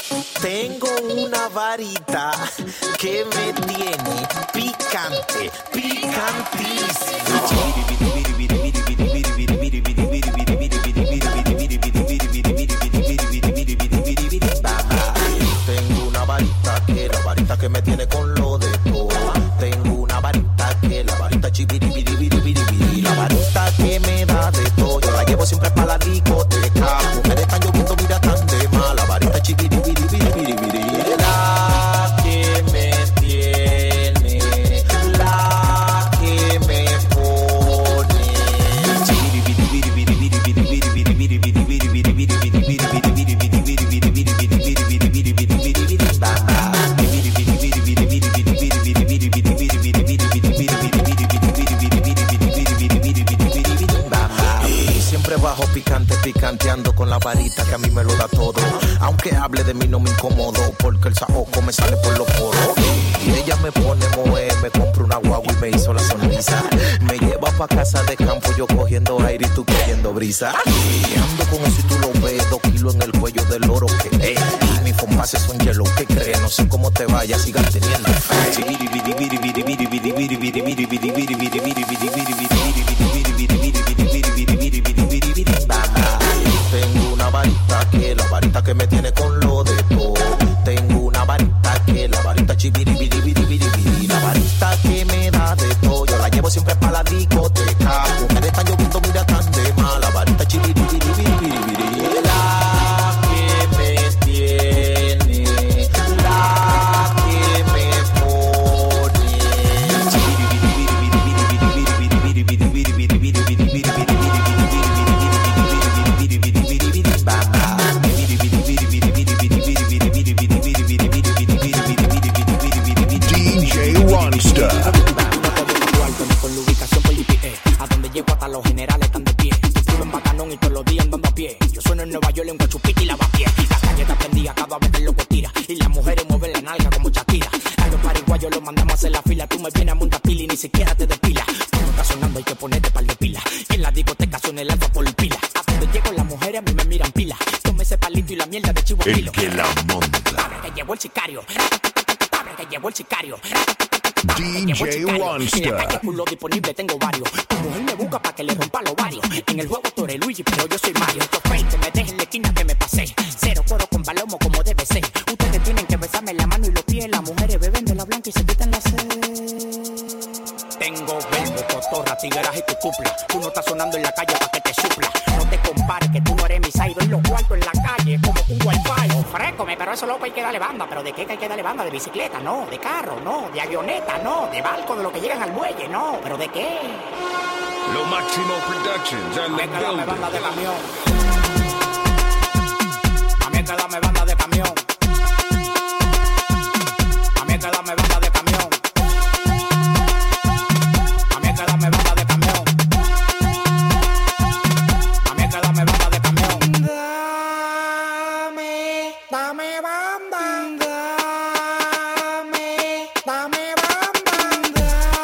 Tengo una varita que me tiene picante, picantísimo. Tengo una varita que la varita que me tiene con lo de todo. Tengo una varita que la varita chibiribiribiribiribiri. La varita que me da de todo. Yo la llevo siempre para la discoteca. Mujeres están lloviendo, mira tan de mal. La varita chibiribiribiribiribiri. La que me tiene, la que me pone. Siempre bajo picante, picanteando con la varita que a mí me lo da todo. Aunque hable de mí no me incomodo, porque el saoco me sale por los poros. Y ella me pone moe, me compra una guagua y me hizo la sonrisa. Me lleva pa' casa de campo, yo cogiendo aire y tú cogiendo brisa. Y ando con eso y tú lo ves, 2 kilos en el cuello del oro que es. Y mis compases son hielo, ¿qué crees? No sé cómo te vayas, sigan teniendo fe. Tengo una varita que la varita que me tiene con lo de todo. Tengo una varita que la varita chibiribiribiribiri. La varita que me da de todo. Yo la llevo siempre para la discoteca. Mujeres están lloviendo, mira tan de mal. La varita chibiribiribiribiri. La que me tiene, la que me pone. DJ Ronsta. Con la ubicación por GPS. A donde llego hasta los generales están de pie. Estuve en Bacanón y todos los días andando a pie. Yo sueno en Nueva York en Guachupita y Lavapiés. La calle está prendida, cada vez el loco tira. Y las mujeres mueven la nalga como Shakira. A los pariguayos los mandamos a hacer la fila. Tú me vienes a montar pila y ni siquiera te despilas. Cuando está sonando hay que ponerte par de pila. Y en la discoteca suena el alfa por pila. A donde llego las mujeres a mí me miran pila. Tome ese palito y la mierda de chivo El que la monta. Abre que llevó el sicario. Abre que llevó el sicario. DJ En la Ronsta. calle culo disponible tengo varios. Tu mujer me busca pa' que le rompa los varios. En el juego tú eres Luigi, pero yo soy Mario. Yo fake, que me dejen en la esquina que me pasé. Cero coro con palomo como debe ser. Ustedes tienen que besarme la mano y los pies. Las mujeres beben de la blanca y se quitan la sed. Tengo verde, cotorra, tigueras y tu cupla. Tú no estás sonando en la calle pa' que te supla. No te compares que tú no eres mi side. Y los cuartos en la calle como un wifi. Ofrécome, pero eso loco hay que darle banda. ¿Pero de qué hay que darle banda? ¿De bicicleta? No. ¿De carro? No. ¿De avioneta? No. ¿De barco? ¿De lo que llegan al muelle? No. ¿Pero de qué? Lo Máximo Productions and the A mí que dame banda de building. camión. A mí que dame banda de camión. A mí que dame banda de camión. A mí que dame banda de camión. A mí que dame banda de camión. Dame banda. Dame banda.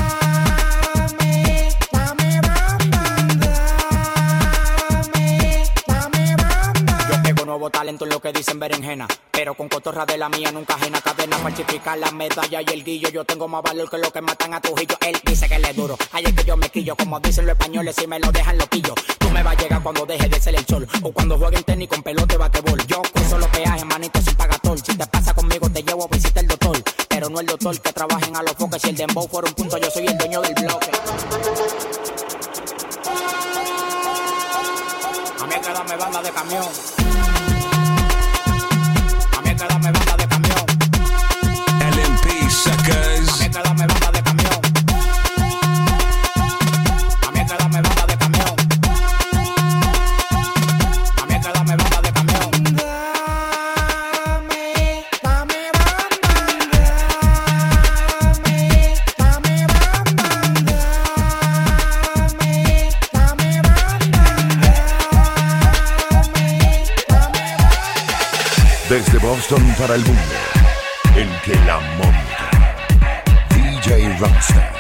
Dame banda. Yo pego nuevo talento en lo que dicen berenjena. Pero con cotorra de la mía nunca ajena. Cadena falsificar la medalla y el guillo. Yo tengo más valor que lo que matan a Trujillo. Él dice que le duro. Ahí es que yo me quillo. Como dicen los españoles, si me lo dejan loquillo. Tú me vas a llegar cuando deje de ser el sol. O cuando jueguen tenis con pelota y batebol. Yo cruzo los peajes, manito, sin pagatol. Si te pasa conmigo, te llevo a visitar el doctor. Pero no el doctor que trabaja en a los foques. Si el dembow fuera un punto, yo soy el dueño del bloque. A mí es que dame banda de camión. A mí es que dame banda de camión. LMP suckers. A mí es que dame banda de camión. A mí es que dame banda de camión. A mí es que dame banda de camión. Dame banda. Dame banda. Dame banda. Desde Boston para el mundo, el que la monta. DJ Ronsta.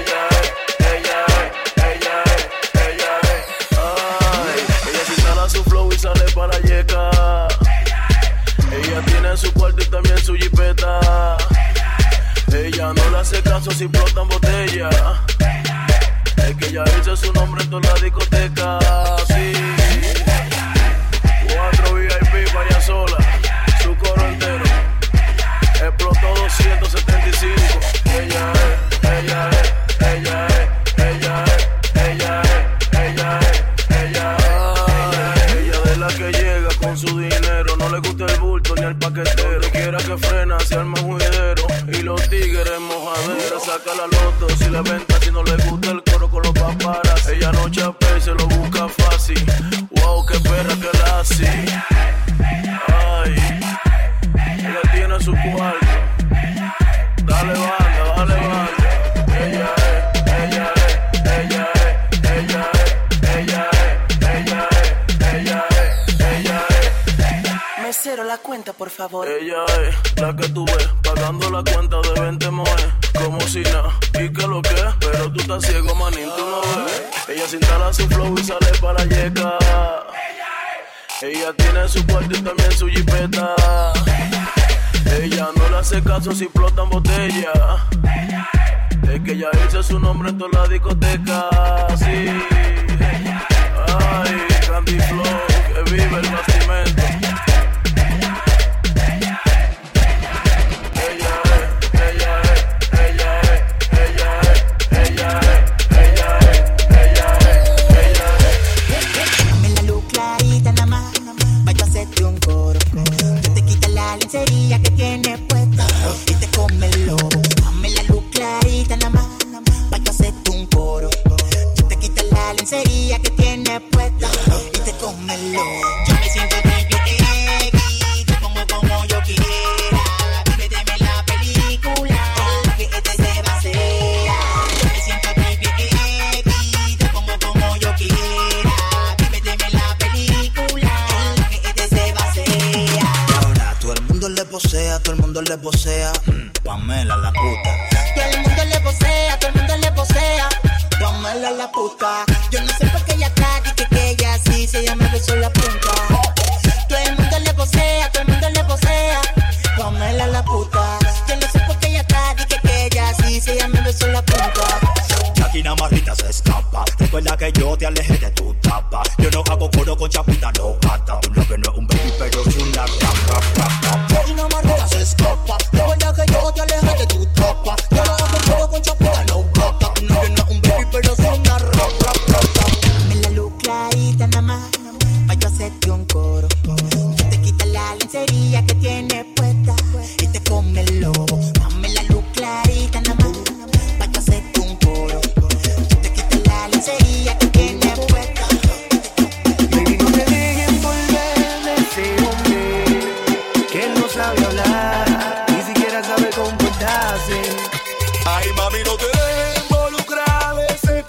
Ella se instala su hace caso si explotan botella. Es que ella dice su nombre en toda la discoteca. Sí. 4 VIP para ella sola, su coro entero. Explotó 275. Ella es, ella es, ella es, ella es, ella es, ella es, ella es. Ella de la que llega con su dinero. No le gusta el bulto ni el paquetero. Donde quiera que frena se arma un juidero. Y los tigres mojadera. Saca la loto si la venta. Si no le gusta el coro con los paparas. Ella no chapea y se lo busca fácil. Wow, qué perra que la hace. Ay, ella tiene su cuarto. Dale banda, dale banda. Ella es, ella es, ella es, ella es, ella es, ella es, ella es, ella es. Mesero, la cuenta, por favor. Ella es la que tú ves pagando la cuenta de 20 moes. Como si nada, y que lo que es. Pero tú estás ciego, manín, tú no ves. Ella se instala su flow y sale para la yeca. Ella tiene su cuarto y también su jipeta. Ella no le hace caso si explotan botella. Es que ella dice su nombre en toda la discoteca. Sí. Ay, Candy Flow, que vive el bastimento. Sería que tiene puesta y te come el lobo. Dame la luz clarita nada más, pa' yo hacerte un coro. Yo te quito la lencería que tiene puesta y te come el lobo. Yo me siento triple, te pongo como yo quiera. Vívete la película, que este se va a hacer. Yo me siento triple, te pongo como yo quiera. Vívete la película, que este se va a hacer. Todo el mundo le posea, todo el mundo le posea. Pamela la puta. Todo el mundo le posea, todo el mundo le posea. Pamela la puta. Yo no sé por qué ella está, dice que ella sí, se llama besó la punta. Todo el mundo le posea, todo el mundo le posea. Pamela la puta. Yo no sé por qué ella está, dice que ella sí, se llama besó la punta. Aquí nada más Rita se escapa. Recuerda que yo te alejé de tu tapa. Yo no hago coro con chapita, no gata. Tu novio no es un baby, pero es una rapa. Aquí nada más Rita se escapa. Recuerda que yo te alejé de tu tapa. Yo no hago coro con chapita, no gata. Tu novio no es un baby, pero es una rapa. Dame la luz clarita nada más, pa' yo hacerte un coro. Yo te quito la lencería que tienes puesta y te come el lobo. Dame la luz clarita nada más, pa' yo hacerte un coro. Yo te quito la lencería que tienes puesta. Baby, no te dejes envolver de ese hombre que no sabe hablar, ni siquiera sabe comportarse. Ay, mami, no te dejes involucrar de ese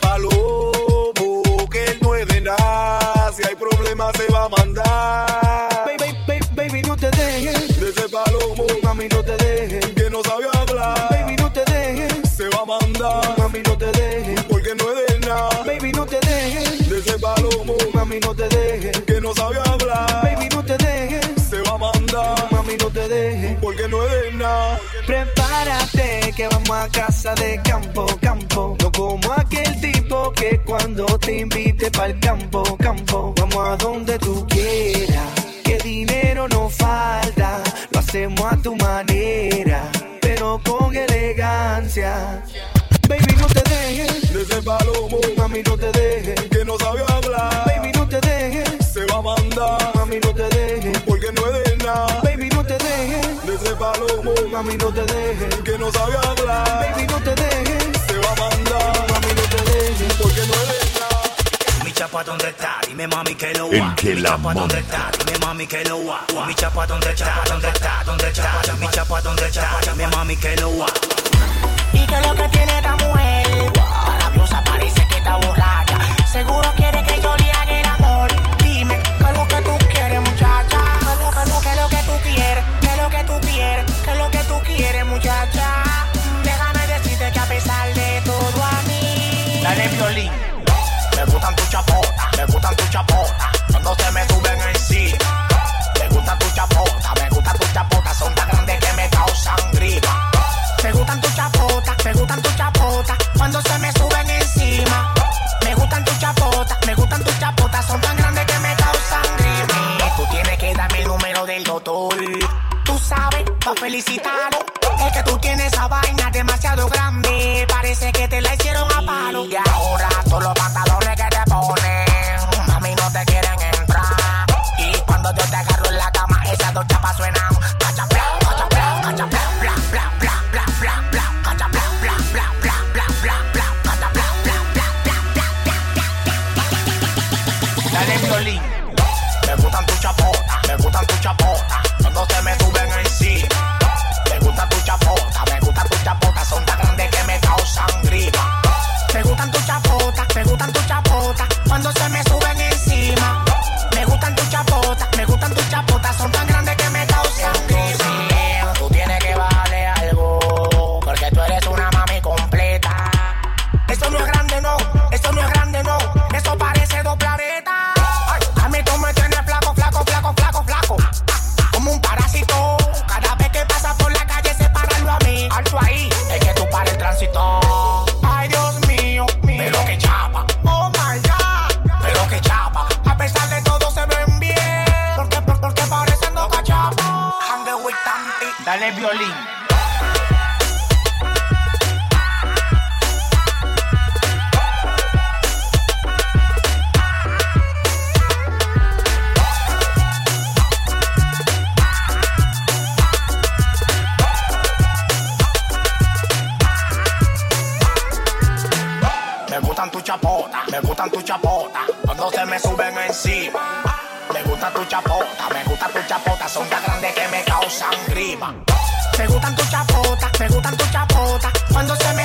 palomo, que él no es de nada. Si hay problemas se va a mandar. Baby, no te dejes de ese palomo, mami, no te dejes, que no sabe hablar. baby, no te dejes, Se va a mandar, mami, no te dejes, porque no es de nada. baby, no te dejes, De ese palomo, mami, no te dejes, que no sabe hablar. baby, no te dejes, Se va a mandar, mami, no te dejes. porque no es de nada. Prepárate que vamos a casa de campo, campo. No como aquel tipo que cuando te invite pa'l campo, campo. Vamos a donde tú quieras, que dinero no falta. Lo hacemos a tu manera, pero con elegancia. Baby, no te dejes, De ese palomo, mami, no te dejes, que no sabe hablar. baby, no te dejes, Se va a mandar, mami, no te dejes, porque no es de nada. baby, no te dejes, De ese palomo, mami, no te dejes, que no sabe hablar. baby, no te dejes, Se va a mandar, mami, no te dejes. porque no es de nada. Mi chapa, ¿dónde está? Dime, mami, que lo En va. que Mi la chapa, ¿dónde monta. está? Dime, mami, que lo va. Mi chapa, ¿dónde está? ¿Dónde está? ¿Dónde está? Mi chapa, ¿dónde está? Dime, mami, que lo va. ¿Y qué es lo que tiene esta mujer? La rabiosa parece que está borracha. Seguro quiere que yo le haga el amor. Dime, ¿qué es lo que tú quieres, muchacha? ¿Qué es lo que tú quieres? ¿Qué es lo que tú quieres? ¿Qué es lo que tú quieres, muchacha? Déjame decirte que a pesar de todo a mí. Dale violín. Me gustan tu chapota, me gustan tu chapota. Cuando se me suben encima. Me gusta tu chapota, me gusta tu chapota. Son tan grandes que me causan grima. Me gustan tu chapota, me pa' felicitarlo. Es que tú tienes esa vaina demasiado grande, parece que te la hicieron a palo. Y ahora todos los pantalones que te ponen, mami, no te quieren entrar. Y cuando yo te agarro en la cama, esas dos chapas suenan cacha bla, cacha bla, cacha bla, bla, bla, bla, bla, bla, bla, cacha bla, bla, bla, bla, bla, bla, bla, cacha bla, bla, bla, bla, bla, bla. Dale violín. Me gustan tu chapota, me gustan tu chapota, cuando se me suben encima. Me gusta tu chapota, son tan grandes que me causan grima. Me gustan tu chapota, cuando se me suben encima. Me gustan tu chapota, son tan grandes que me causan grima. Tú tienes que bajarle algo, porque tú eres una mami completa. Eso no es grande, no, eso no es grande, no, eso parece dos planetas. A mí tú me tienes flaco, flaco, flaco, flaco, flaco, como un parásito. Cada vez que pasas por la calle, sepáralo a mí. Alto ahí, es que tú pares el tránsito. Ay, Dios mío, pero que chapa. Oh my God, pero que chapa. A pesar de todo se ven bien, porque parecen dos cachapas. Hang with Tanti. Dale violín. Me gustan tu chapota, cuando se me suben encima. Me gusta tu chapota, son tan grandes que me causan grima. Me gustan tu chapota, cuando se me